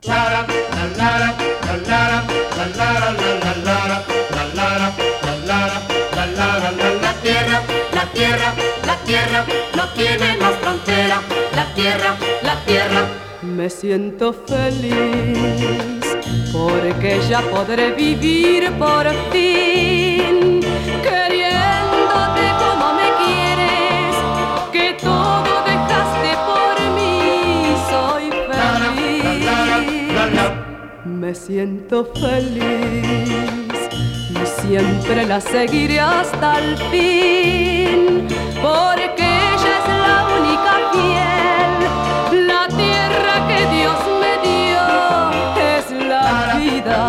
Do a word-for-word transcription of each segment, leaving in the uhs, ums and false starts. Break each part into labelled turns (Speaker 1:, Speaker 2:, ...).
Speaker 1: La tierra, la tierra, la tierra no tiene más frontera. La tierra, la tierra.
Speaker 2: Me siento feliz porque ya podré vivir por fin, queriéndote como me quieres, que todo dejaste por mí. Soy feliz, me siento feliz y siempre la seguiré hasta el fin, porque ella es la única fiel. La tierra que Dios me dio es la vida.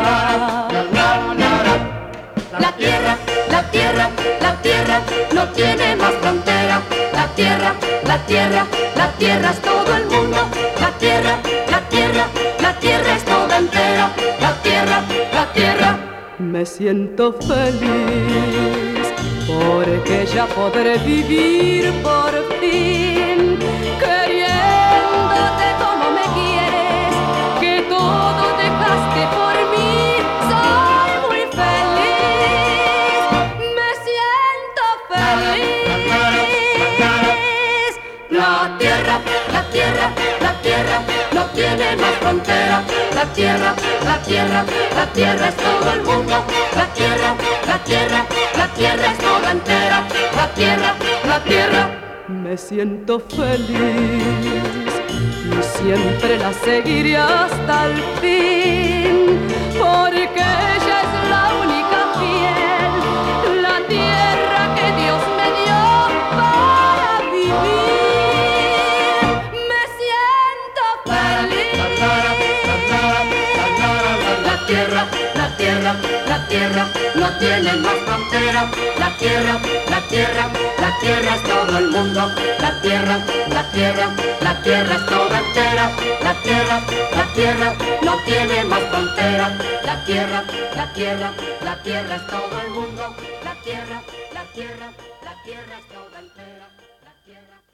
Speaker 1: La tierra, la tierra, la tierra no tiene más frontera. La tierra, la tierra, la tierra es todo el mundo. La tierra, la tierra, la tierra es toda entera. La tierra, la tierra.
Speaker 2: Me siento feliz porque ya podré vivir por fin, queriéndote como me quieres, que todo dejaste por mí. Soy muy feliz, me siento feliz.
Speaker 1: La tierra, la tierra, la tierra no tiene más frontera. La tierra, la tierra, la tierra es todo el mundo. La tierra, la tierra, la tierra es toda entera. La tierra, la tierra.
Speaker 2: Me siento feliz y siempre la seguiré hasta el fin, porque ella es la única fiel. La tierra que Dios me dio para vivir. Me siento feliz.
Speaker 1: La tierra, la tierra, la tierra no tiene más frontera. La tierra, la tierra, la tierra es todo el mundo. La tierra, la tierra, la tierra es toda entera. La tierra, la tierra no tiene más frontera. La tierra, la tierra, la tierra es todo el mundo. La tierra, la tierra, la tierra es toda entera. La tierra.